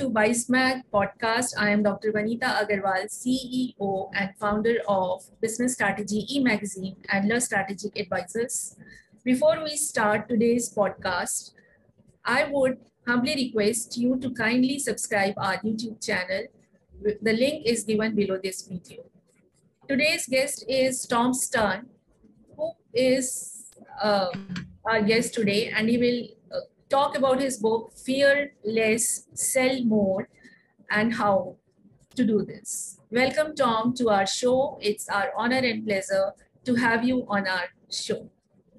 to BISMAC podcast. I am Dr. Vanita Agarwal, CEO and founder of Business Strategy e-magazine and Le Strategic Advisors. Before we start today's podcast, I would humbly request you to kindly subscribe our YouTube channel. The link is given below this video. Today's guest is Tom Stern, who is our guest today, and he will talk about his book, Fear Less, Sell More, and how to do this. Welcome, Tom, to our show. It's our honor and pleasure to have you on our show.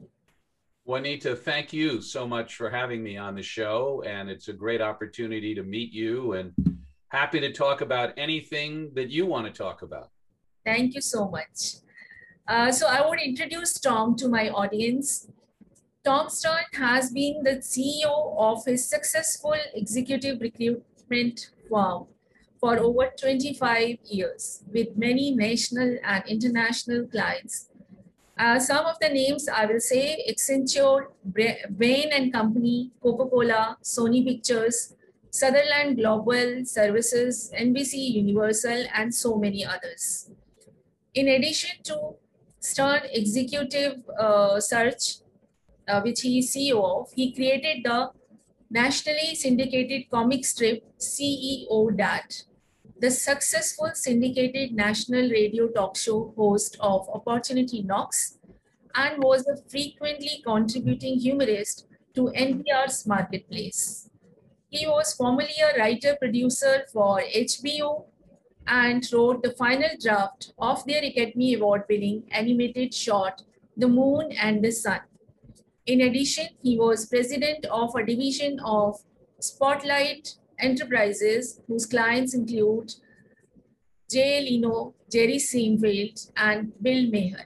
Juanita, thank you so much for having me on the show, and it's a great opportunity to meet you, and happy to talk about anything that you want to talk about. Thank you so much. So I would introduce Tom to my audience. Tom Stern has been the CEO of his successful executive recruitment firm for over 25 years with many national and international clients. Some of the names I will say: Accenture, Bain & Company, Coca-Cola, Sony Pictures, Sutherland Global Services, NBC Universal, and so many others. In addition to Stern Executive Search, which he is CEO of, he created the nationally syndicated comic strip CEO Dad, the successful syndicated national radio talk show host of Opportunity Knocks, and was a frequently contributing humorist to NPR's Marketplace. He was formerly a writer-producer for HBO and wrote the final draft of their Academy Award-winning animated short, The Moon and the Sun. In addition, he was president of a division of Spotlight Enterprises, whose clients include Jay Leno, Jerry Seinfeld, and Bill Maher.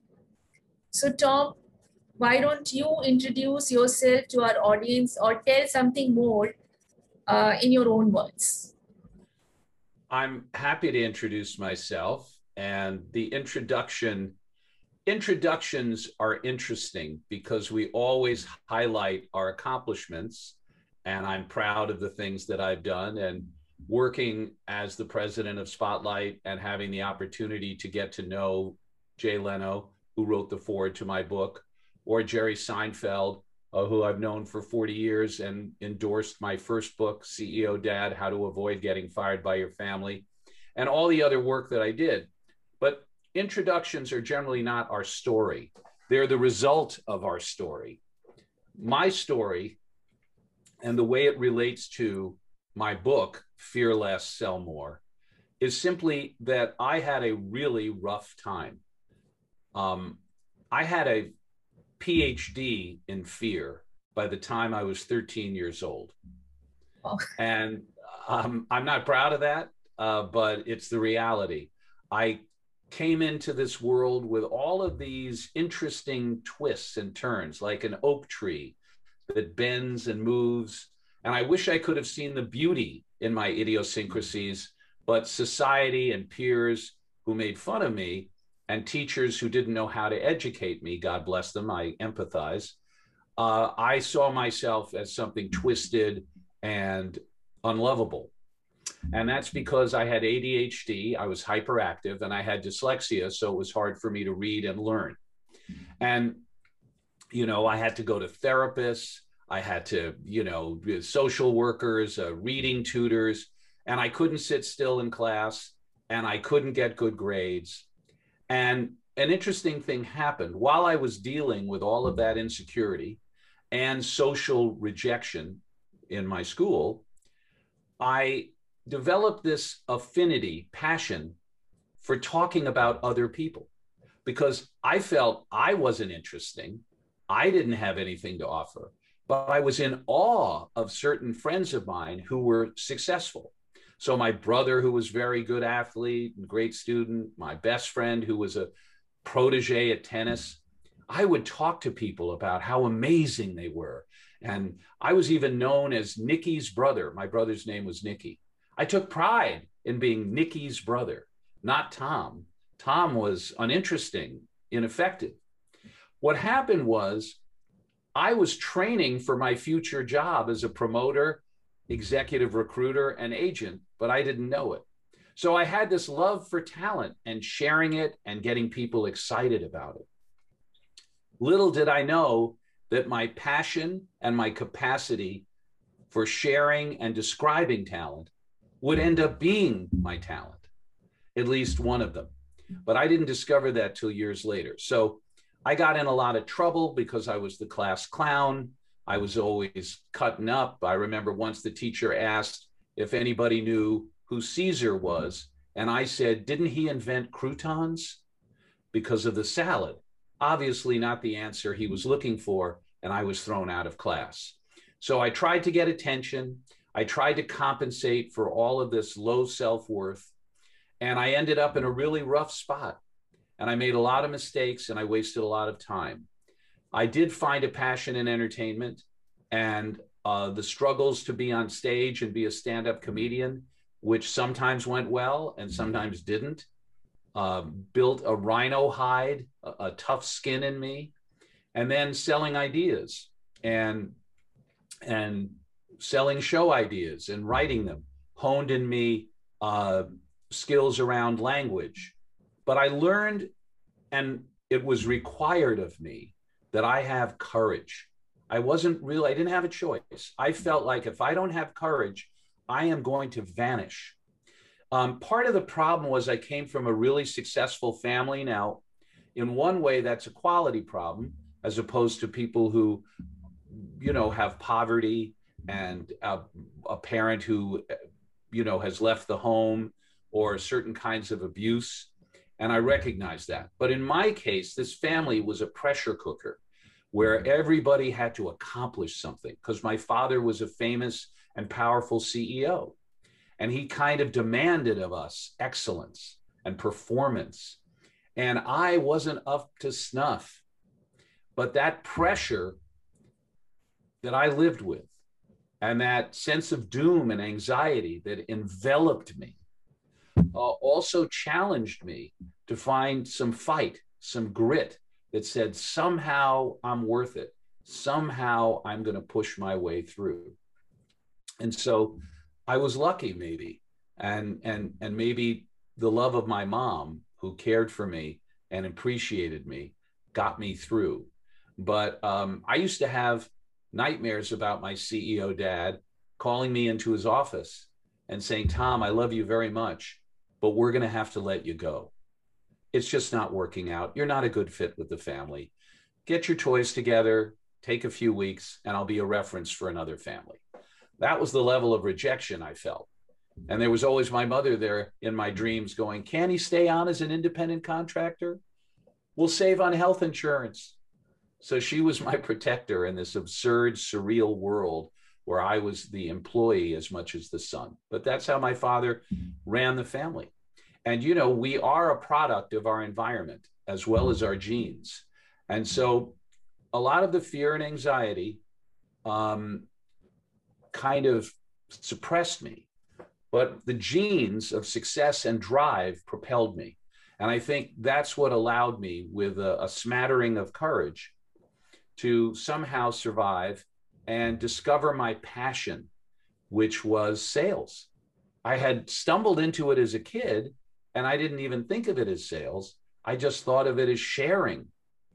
So, Tom, why don't you introduce yourself to our audience or tell something more in your own words? I'm happy to introduce myself, and the introductions are interesting because we always highlight our accomplishments, and I'm proud of the things that I've done. And working as the president of Spotlight and having the opportunity to get to know Jay Leno, who wrote the foreword to my book, or Jerry Seinfeld, who I've known for 40 years and endorsed my first book, CEO Dad, How to Avoid Getting Fired by Your Family, and all the other work that I did. But introductions are generally not our story. They're the result of our story. My story, and the way it relates to my book, Fear Less, Sell More, is simply that I had a really rough time. I had a PhD in fear by the time I was 13 years old. Oh. And I'm not proud of that, but it's the reality. I came into this world with all of these interesting twists and turns, like an oak tree that bends and moves. And I wish I could have seen the beauty in my idiosyncrasies, but society and peers who made fun of me, and teachers who didn't know how to educate me, God bless them, I empathize. I saw myself as something twisted and unlovable. And that's because I had ADHD, I was hyperactive, and I had dyslexia, so it was hard for me to read and learn. And, you know, I had to go to therapists, I had to, social workers, reading tutors, and I couldn't sit still in class, and I couldn't get good grades. And an interesting thing happened while I was dealing with all of that insecurity and social rejection in my school. I developed this affinity, passion for talking about other people, because I felt I wasn't interesting. I didn't have anything to offer, but I was in awe of certain friends of mine who were successful. So my brother, who was a very good athlete and great student, my best friend, who was a protege at tennis, I would talk to people about how amazing they were. And I was even known as Nicky's brother. My brother's name was Nicky. I took pride in being Nicky's brother, not Tom. Tom was uninteresting, ineffective. What happened was I was training for my future job as a promoter executive recruiter and agent, but I didn't know it. So I had this love for talent and sharing it and getting people excited about it. Little did I know that my passion and my capacity for sharing and describing talent would end up being my talent, at least one of them. But I didn't discover that till years later. So I got in a lot of trouble because I was the class clown. I was always cutting up. I remember once the teacher asked if anybody knew who Caesar was, and I said, didn't he invent croutons? Because of the salad. Obviously not the answer he was looking for, and I was thrown out of class. So I tried to get attention. I tried to compensate for all of this low self-worth, and I ended up in a really rough spot. And I made a lot of mistakes, and I wasted a lot of time. I did find a passion in entertainment, and the struggles to be on stage and be a stand-up comedian, which sometimes went well and sometimes didn't, built a rhino hide, a tough skin in me, and then selling ideas and selling show ideas and writing them honed in me skills around language. But I learned, and it was required of me, that I have courage. I didn't have a choice. I felt like if I don't have courage, I am going to vanish. Part of the problem was I came from a really successful family. Now, in one way, that's a quality problem, as opposed to people who, have poverty and a parent who, has left the home, or certain kinds of abuse. And I recognize that. But in my case, this family was a pressure cooker where everybody had to accomplish something, because my father was a famous and powerful CEO. And he kind of demanded of us excellence and performance. And I wasn't up to snuff. But that pressure that I lived with, and that sense of doom and anxiety that enveloped me, also challenged me to find some fight, some grit that said, somehow I'm worth it. Somehow I'm going to push my way through. And so I was lucky, maybe. And maybe the love of my mom, who cared for me and appreciated me, got me through. But I used to have nightmares about my CEO dad calling me into his office and saying, Tom, I love you very much, but we're going to have to let you go. It's just not working out. You're not a good fit with the family. Get your toys together, take a few weeks, and I'll be a reference for another family. That was the level of rejection I felt. And there was always my mother there in my dreams going, can he stay on as an independent contractor? We'll save on health insurance. So she was my protector in this absurd, surreal world where I was the employee as much as the son. But that's how my father ran the family. And, we are a product of our environment as well as our genes. And so a lot of the fear and anxiety kind of suppressed me. But the genes of success and drive propelled me. And I think that's what allowed me, with a smattering of courage, to somehow survive and discover my passion, which was sales. I had stumbled into it as a kid, and I didn't even think of it as sales. I just thought of it as sharing.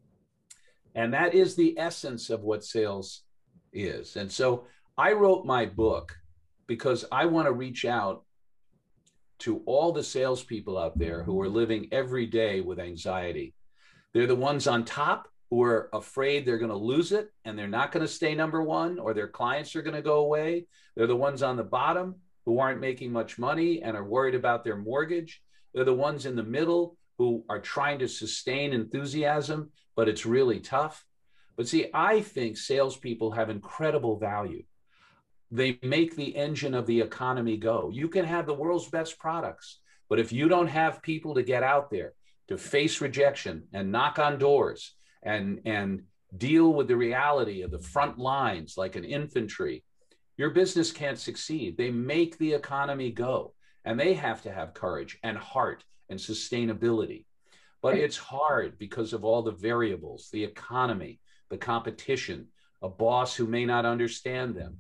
And that is the essence of what sales is. And so I wrote my book because I want to reach out to all the salespeople out there who are living every day with anxiety. They're the ones on top who are afraid they're going to lose it and they're not going to stay number one, or their clients are going to go away. They're the ones on the bottom who aren't making much money and are worried about their mortgage. They're the ones in the middle who are trying to sustain enthusiasm, but it's really tough. But see, I think salespeople have incredible value. They make the engine of the economy go. You can have the world's best products, but if you don't have people to get out there to face rejection and knock on doors and deal with the reality of the front lines like an infantry, your business can't succeed. They make the economy go, and they have to have courage and heart and sustainability. But it's hard because of all the variables, the economy, the competition, a boss who may not understand them.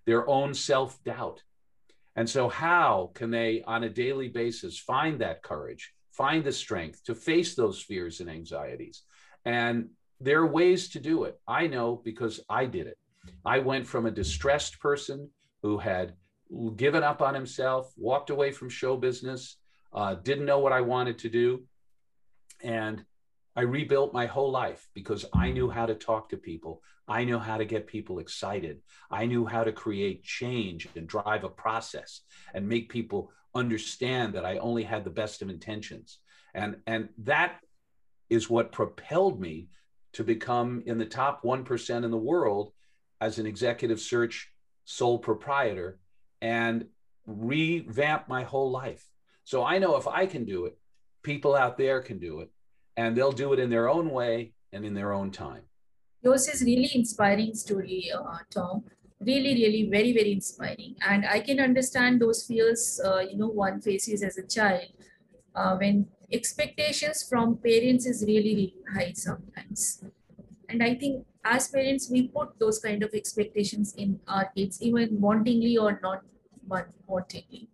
their own self-doubt. And so how can they, on a daily basis, find that courage, find the strength to face those fears and anxieties? And there are ways to do it. I know because I did it. I went from a distressed person who had given up on himself, walked away from show business, didn't know what I wanted to do. And I rebuilt my whole life because I knew how to talk to people. I knew how to get people excited. I knew how to create change and drive a process and make people understand that I only had the best of intentions. And that is what propelled me to become in the top 1% in the world as an executive search sole proprietor and revamp my whole life. So I know if I can do it, people out there can do it, and they'll do it in their own way and in their own time. Yours is really inspiring story, Tom. Really, really very, very inspiring. And I can understand those fears, one faces as a child when expectations from parents is really, really high sometimes. And I think as parents, we put those kind of expectations in our kids, even wantingly or not wantingly.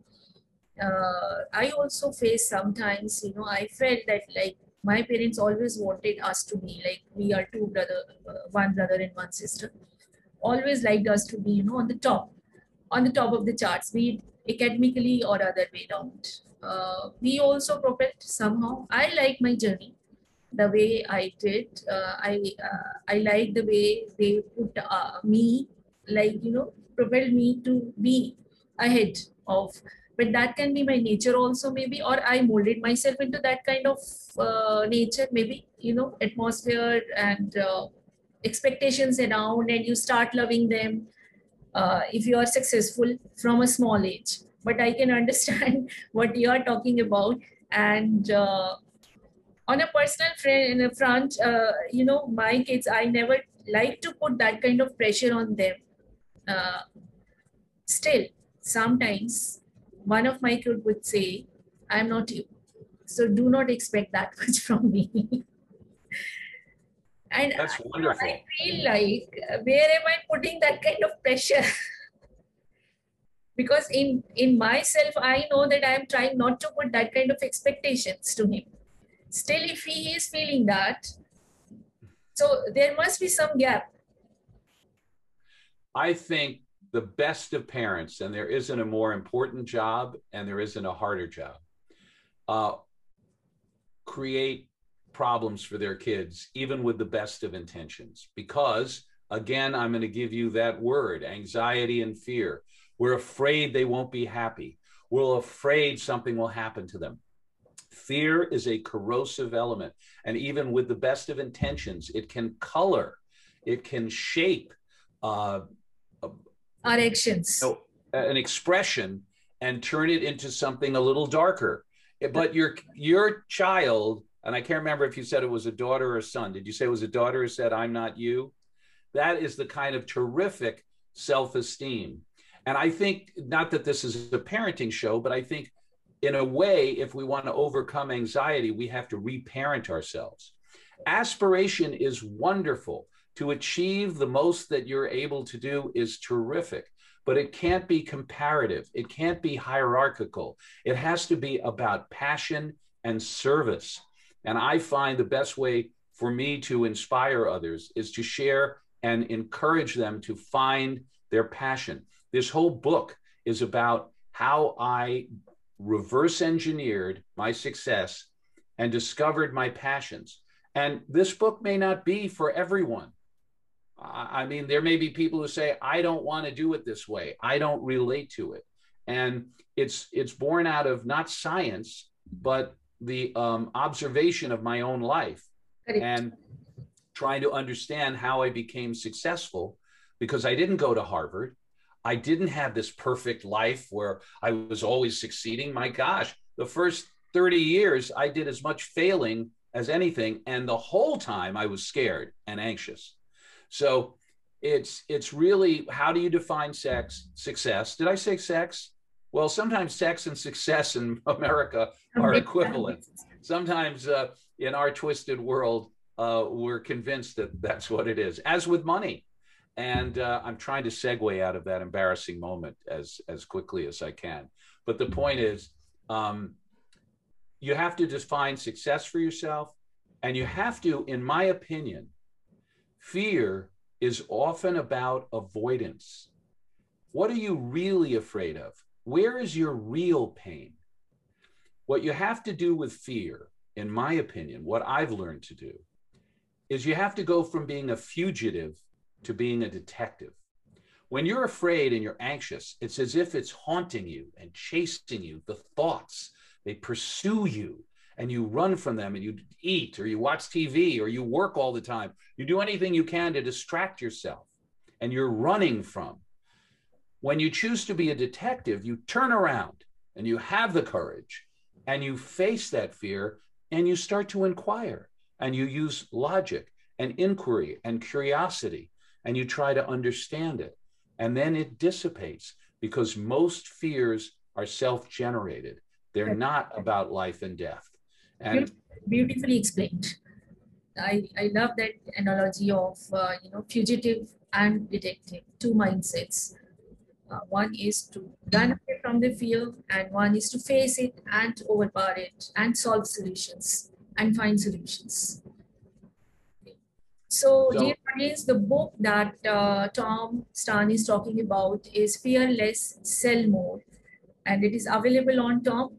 I also face sometimes, I felt that like my parents always wanted us to be like, we are one brother and one sister, always liked us to be, on the top of the charts, be it academically or other way around. We also propelled somehow. I like my journey the way I did. I like the way they put me, propelled me to be ahead of. But that can be my nature also, maybe, or I molded myself into that kind of nature, maybe, atmosphere and expectations around, and you start loving them if you are successful from a small age. But I can understand what you are talking about. And on a personal front, my kids, I never like to put that kind of pressure on them. Still, sometimes one of my kids would say, I'm not you, so do not expect that much from me. And that's wonderful. I feel like, where am I putting that kind of pressure? Because in myself, I know that I am trying not to put that kind of expectations to him. Still, if he is feeling that, so there must be some gap. I think the best of parents, and there isn't a more important job and there isn't a harder job, create problems for their kids, even with the best of intentions. Because, again, I'm going to give you that word, anxiety and fear. We're afraid they won't be happy. We're afraid something will happen to them. Fear is a corrosive element. And even with the best of intentions, it can color, it can shape our actions, an expression, and turn it into something a little darker. But your child, and I can't remember if you said it was a daughter or a son. Did you say it was a daughter who said, I'm not you? That is the kind of terrific self-esteem. And I think, not that this is a parenting show, but I think in a way, if we want to overcome anxiety, we have to reparent ourselves. Aspiration is wonderful. To achieve the most that you're able to do is terrific, but it can't be comparative. It can't be hierarchical. It has to be about passion and service. And I find the best way for me to inspire others is to share and encourage them to find their passion. This whole book is about how I reverse engineered my success and discovered my passions. And this book may not be for everyone. I mean, there may be people who say, I don't want to do it this way. I don't relate to it. And it's born out of not science, but the observation of my own life. Correct. And trying to understand how I became successful, because I didn't go to Harvard. I didn't have this perfect life where I was always succeeding. My gosh, the first 30 years, I did as much failing as anything. And the whole time I was scared and anxious. So it's really, how do you define success? Did I say sex? Well, sometimes sex and success in America are equivalent. Sometimes in our twisted world, we're convinced that that's what it is. As with money, And I'm trying to segue out of that embarrassing moment as quickly as I can. But the point is, you have to define success for yourself. And you have to, in my opinion, fear is often about avoidance. What are you really afraid of? Where is your real pain? What you have to do with fear, in my opinion, what I've learned to do, is you have to go from being a fugitive to being a detective. When you're afraid and you're anxious, it's as if it's haunting you and chasing you. The thoughts, they pursue you and you run from them, and you eat or you watch TV or you work all the time. You do anything you can to distract yourself, and you're running from. When you choose to be a detective, you turn around and you have the courage and you face that fear and you start to inquire, and you use logic and inquiry and curiosity, and you try to understand it. And then it dissipates, because most fears are self-generated. They're not about life and death. And beautifully explained. I love that analogy of fugitive and detective, two mindsets. One is to run away from the fear, and one is to face it and overpower it and solve solutions and find solutions. So, dear audience, the book that Tom Stan is talking about is Fear Less, Sell More, and it is available on Tom.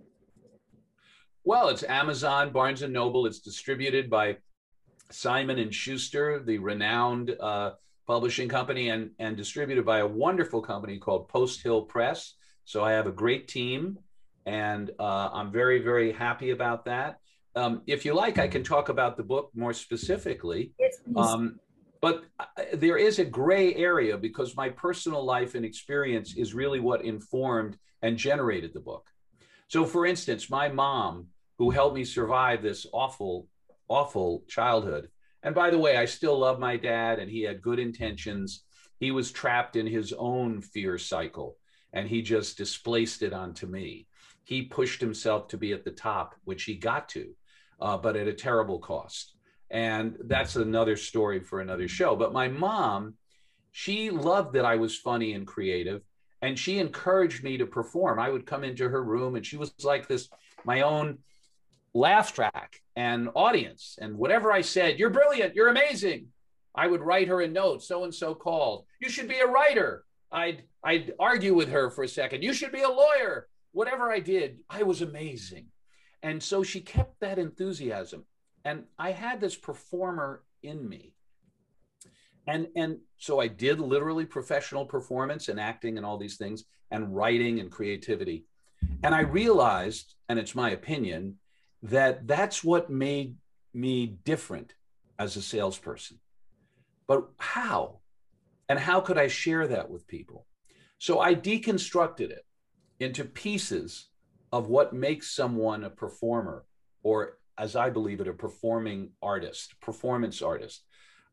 Well, it's Amazon, Barnes and Noble. It's distributed by Simon & Schuster, the renowned publishing company, and distributed by a wonderful company called Post Hill Press. So I have a great team, and I'm very, very happy about that. If you like, I can talk about the book more specifically. Yes, please. But there is a gray area, because my personal life and experience is really what informed and generated the book. So, for instance, my mom, who helped me survive this awful, awful childhood. And by the way, I still love my dad, and he had good intentions. He was trapped in his own fear cycle, and he just displaced it onto me. He pushed himself to be at the top, which he got to, but at a terrible cost. And that's another story for another show. But my mom, she loved that I was funny and creative, and she encouraged me to perform. I would come into her room, and she was like this, my own laugh track and audience. And whatever I said, "You're brilliant, you're amazing," I would write her a note. So-and-so called. "You should be a writer." I'd argue with her for a second. "You should be a lawyer." Whatever I did, I was amazing. And so she kept that enthusiasm. And I had this performer in me. And so I did literally professional performance and acting and all these things, and writing and creativity. And I realized, and it's my opinion, that that's what made me different as a salesperson. But how? And how could I share that with people? So I deconstructed it into pieces of what makes someone a performer, or as I believe it, a performing artist, performance artist.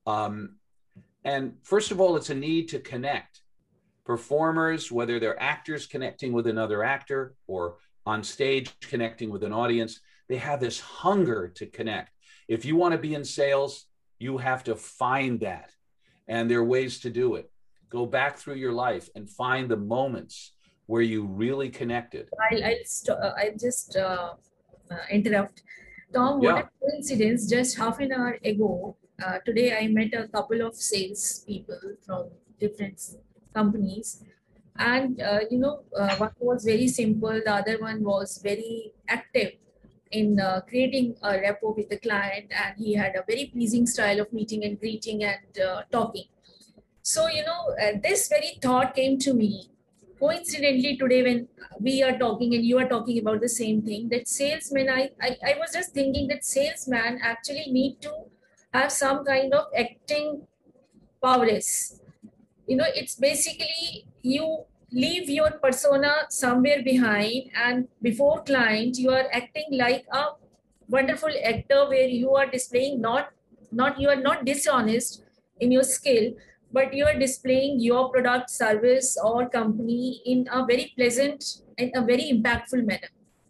And first of all, it's a need to connect. Performers, whether they're actors connecting with another actor or on stage connecting with an audience, they have this hunger to connect. If you want to be in sales, you have to find that. And there are ways to do it. Go back through your life and find the moments where you really connected. I'll just interrupt. Tom, what a coincidence. Just half an hour ago, today I met a couple of sales people from different companies. And, one was very simple. The other one was very active in creating a rapport with the client. And he had a very pleasing style of meeting and greeting and talking. So, this very thought came to me coincidentally today when we are talking and you are talking about the same thing, that salesmen, I was just thinking that salesmen actually need to have some kind of acting prowess. It's basically you leave your persona somewhere behind, and before client, you are acting like a wonderful actor where you are displaying you are not dishonest in your skill, but you are displaying your product, service, or company in a very pleasant and a very impactful manner.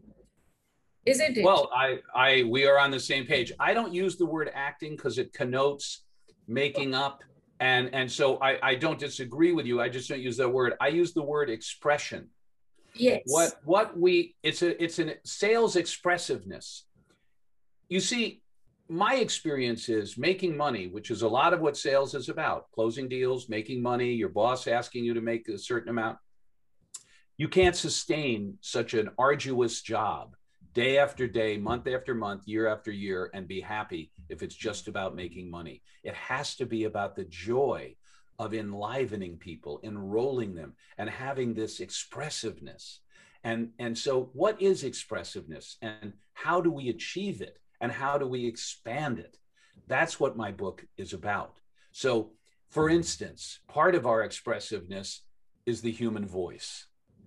Isn't it? Well, we are on the same page. I don't use the word acting because it connotes making up And so I don't disagree with you. I just don't use that word. I use the word expression. Yes. It's a sales expressiveness. You see, my experience is making money, which is a lot of what sales is about: closing deals, making money, your boss asking you to make a certain amount. You can't sustain such an arduous job day after day, month after month, year after year, and be happy if it's just about making money. It has to be about the joy of enlivening people, enrolling them, and having this expressiveness. And so what is expressiveness, and how do we achieve it, and how do we expand it? That's what my book is about. So, for instance, part of our expressiveness is the human voice.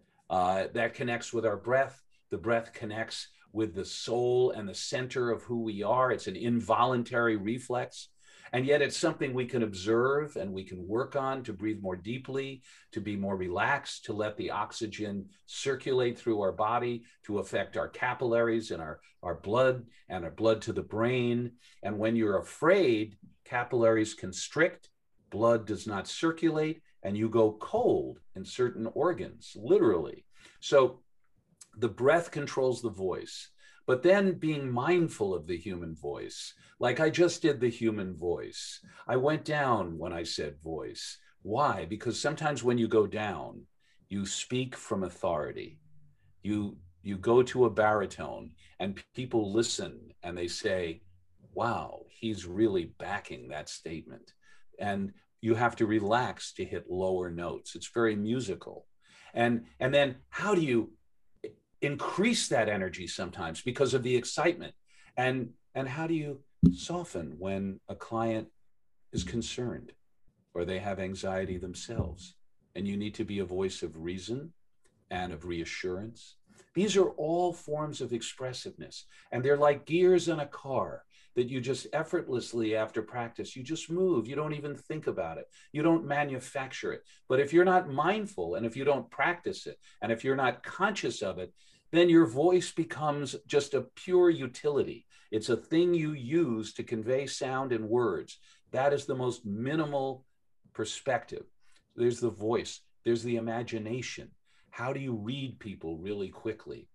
That connects with our breath. The breath connects with the soul and the center of who we are. It's an involuntary reflex. And yet it's something we can observe and we can work on to breathe more deeply, to be more relaxed, to let the oxygen circulate through our body, to affect our capillaries and our blood and our blood to the brain. And when you're afraid, capillaries constrict, blood does not circulate, and you go cold in certain organs, literally. So the breath controls the voice, but then being mindful of the human voice, like I just did the human voice. I went down when I said voice. Why? Because sometimes when you go down, you speak from authority. You go to a baritone and people listen and they say, wow, he's really backing that statement. And you have to relax to hit lower notes. It's very musical. And then how do you increase that energy sometimes because of the excitement? And how do you soften when a client is concerned or they have anxiety themselves? And you need to be a voice of reason and of reassurance. These are all forms of expressiveness. And they're like gears in a car that you just effortlessly, after practice, you just move. You don't even think about it. You don't manufacture it. But if you're not mindful, and if you don't practice it, and if you're not conscious of it, then your voice becomes just a pure utility. It's a thing you use to convey sound and words. That is the most minimal perspective. There's the voice. There's the imagination. How do you read people really quickly?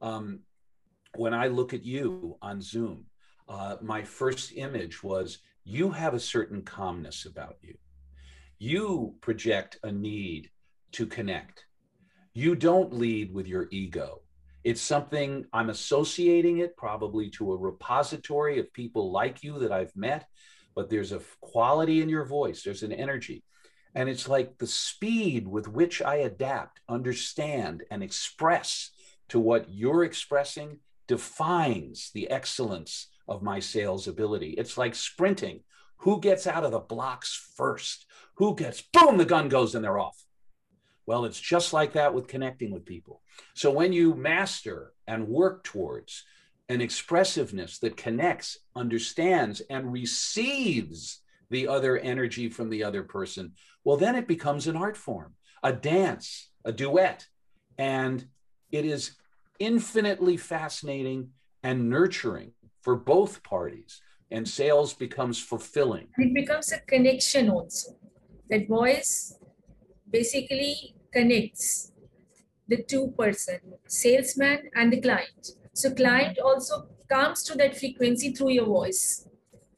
When I look at you on Zoom, my first image was, you have a certain calmness about you. You project a need to connect. You don't lead with your ego. It's something, I'm associating it probably to a repository of people like you that I've met, but there's a quality in your voice, there's an energy. And it's like the speed with which I adapt, understand, and express to what you're expressing defines the excellence of my sales ability. It's like sprinting. Who gets out of the blocks first? Who gets, boom, the gun goes and they're off. Well, it's just like that with connecting with people. So when you master and work towards an expressiveness that connects, understands, and receives the other energy from the other person, well, then it becomes an art form, a dance, a duet. And it is infinitely fascinating and nurturing for both parties. And sales becomes fulfilling. It becomes a connection also. That voice basically connects the two person, salesman and the client. So client also comes to that frequency through your voice.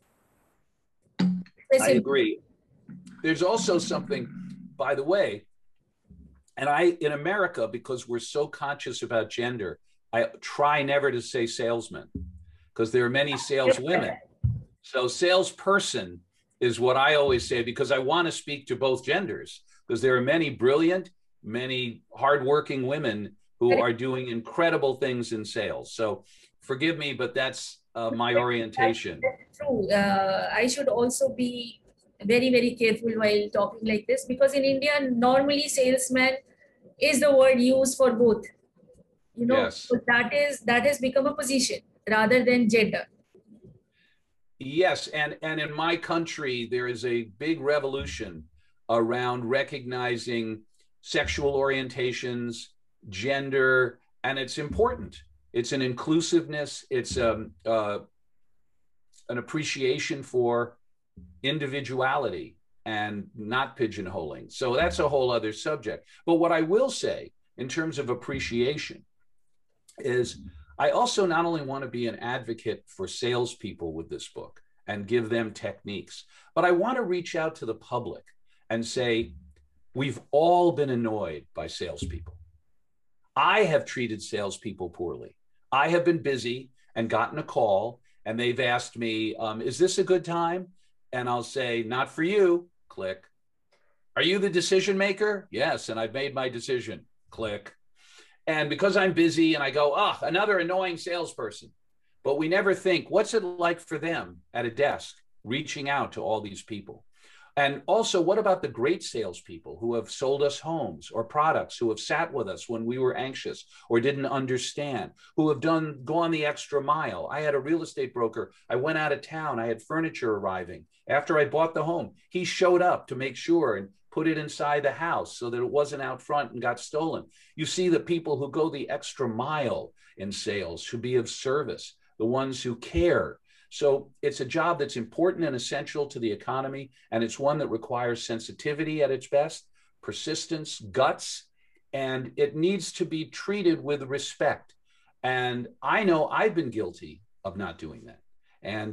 I agree. There's also something, by the way, and in America, because we're so conscious about gender, I try never to say salesman, because there are many saleswomen. So salesperson is what I always say, because I want to speak to both genders, because there are many brilliant, many hardworking women who are doing incredible things in sales. So forgive me, but that's my orientation. That's true. I should also be very, very careful while talking like this, because in India, normally salesman is the word used for both. You know, yes. So that has become a position rather than gender. Yes, and in my country, there is a big revolution around recognizing sexual orientations, gender, and it's important. It's an inclusiveness. It's an appreciation for individuality and not pigeonholing. So that's a whole other subject. But what I will say in terms of appreciation is I also not only want to be an advocate for salespeople with this book and give them techniques, but I want to reach out to the public and say, we've all been annoyed by salespeople. I have treated salespeople poorly. I have been busy and gotten a call and they've asked me, is this a good time? And I'll say, not for you, click. Are you the decision maker? Yes, and I've made my decision, click. And because I'm busy and I go, another annoying salesperson. But we never think, what's it like for them at a desk, reaching out to all these people? And also, what about the great salespeople who have sold us homes or products, who have sat with us when we were anxious or didn't understand, who have gone the extra mile? I had a real estate broker. I went out of town. I had furniture arriving. After I bought the home, he showed up to make sure and put it inside the house so that it wasn't out front and got stolen. You see the people who go the extra mile in sales, who be of service, the ones who care. So it's a job that's important and essential to the economy, and it's one that requires sensitivity at its best, persistence, guts, and it needs to be treated with respect. And I know I've been guilty of not doing that. And,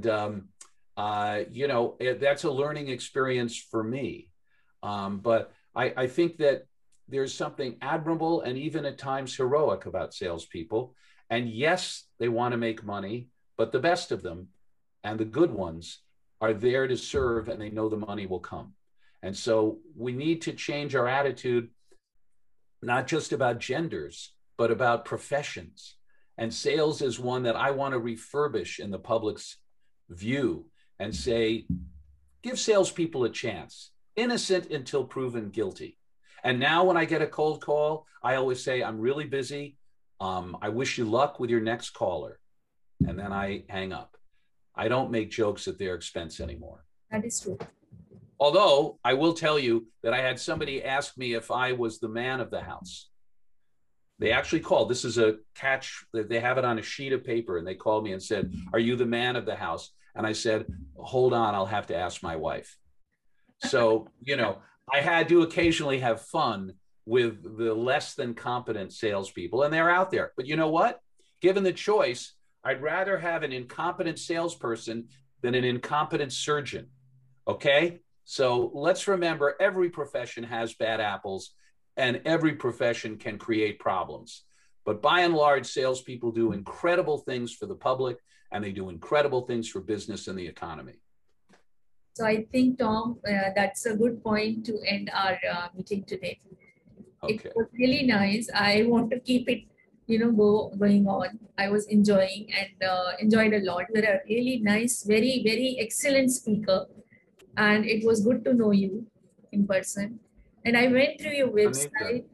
that's a learning experience for me. But I think that there's something admirable and even at times heroic about salespeople. And yes, they want to make money, but the best of them and the good ones are there to serve, and they know the money will come. And so we need to change our attitude, not just about genders, but about professions. And sales is one that I want to refurbish in the public's view and say, give salespeople a chance, innocent until proven guilty. And now when I get a cold call, I always say, I'm really busy. I wish you luck with your next caller. And then I hang up. I don't make jokes at their expense anymore. That is true. Although I will tell you that I had somebody ask me if I was the man of the house. They actually called. This is a catch. They have it on a sheet of paper, and they called me and said, are you the man of the house? And I said, hold on, I'll have to ask my wife. So, I had to occasionally have fun with the less than competent salespeople, and they're out there. But you know what? Given the choice, I'd rather have an incompetent salesperson than an incompetent surgeon. Okay? So let's remember every profession has bad apples and every profession can create problems. But by and large, salespeople do incredible things for the public and they do incredible things for business and the economy. So I think, Tom, that's a good point to end our meeting today. Okay. It was really nice. I want to keep it going on. I was enjoying and enjoyed a lot. You're a really nice, very, very excellent speaker. And it was good to know you in person. And I went through your website,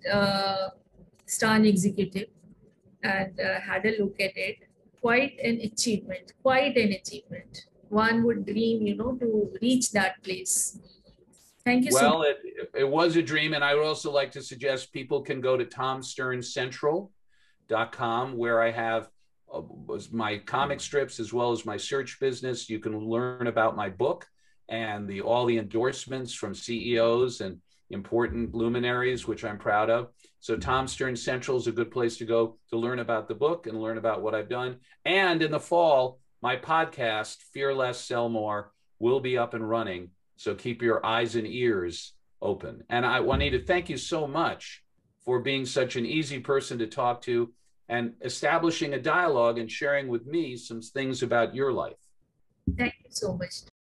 Stan Executive, and had a look at it. Quite an achievement, quite an achievement. One would dream, to reach that place. Thank you so much. Well, it was a dream. And I would also like to suggest people can go to TomSternCentral.com, where I have my comic strips as well as my search business. You can learn about my book and all the endorsements from CEOs and important luminaries, which I'm proud of. So Tom Stern Central is a good place to go to learn about the book and learn about what I've done. And in the fall, my podcast, Fear Less, Sell More, will be up and running. So keep your eyes and ears open. And Juanita, thank you so much for being such an easy person to talk to and establishing a dialogue and sharing with me some things about your life. Thank you so much.